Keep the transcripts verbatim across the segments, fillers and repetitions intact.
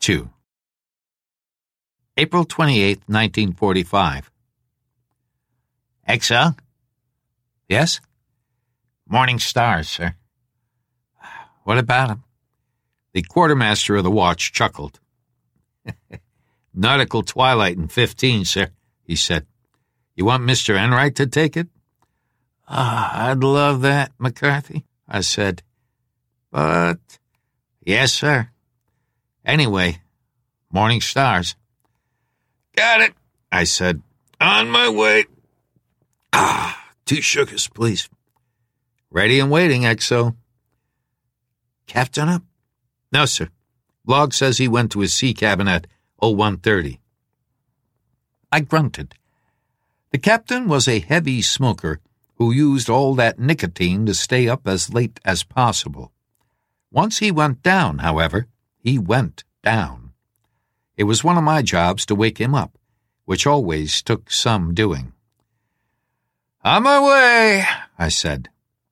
two. April twenty-eighth, nineteen forty-five. Exo? Yes? Morning stars, sir. What about him? The quartermaster of the watch chuckled. Nautical twilight in fifteen, sir, he said. You want Mister Enright to take it? Ah, I'd love that, McCarthy, I said. But, yes, sir. Anyway, morning stars. Got it, I said. On my way. Ah, two sugars, please. Ready and waiting, Exo. Captain up? No, sir. Log says he went to his sea cabin at oh one thirty. I grunted. The captain was a heavy smoker who used all that nicotine to stay up as late as possible. Once he went down, however, he went down. It was one of my jobs to wake him up, which always took some doing. On my way, I said.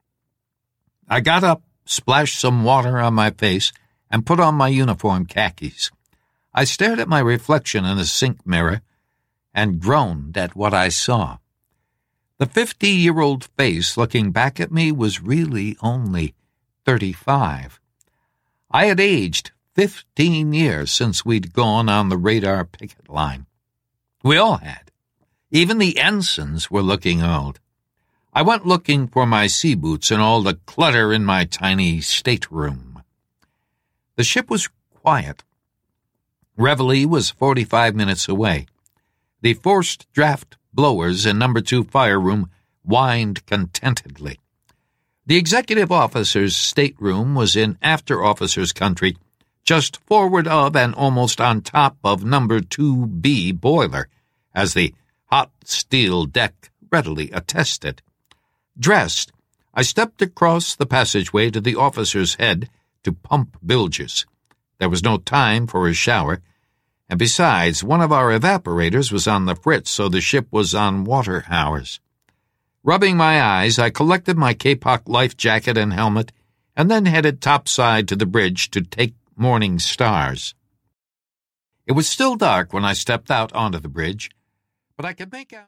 I got up, splashed some water on my face, and put on my uniform khakis. I stared at my reflection in the sink mirror and groaned at what I saw. The fifty-year-old face looking back at me was really only thirty-five. I had aged fifteen years since we'd gone on the radar picket line. We all had. Even the ensigns were looking old. I went looking for my sea boots and all the clutter in my tiny stateroom. The ship was quiet. Reveille was forty-five minutes away. The forced draft blowers in number two fire room whined contentedly. The executive officer's stateroom was in after officers' country, just forward of and almost on top of number two B boiler, as the hot steel deck readily attested. Dressed, I stepped across the passageway to the officer's head to pump bilges. There was no time for a shower, and besides, one of our evaporators was on the fritz, so the ship was on water hours. Rubbing my eyes, I collected my Kapok life jacket and helmet, and then headed topside to the bridge to take morning stars. It was still dark when I stepped out onto the bridge, but I could make out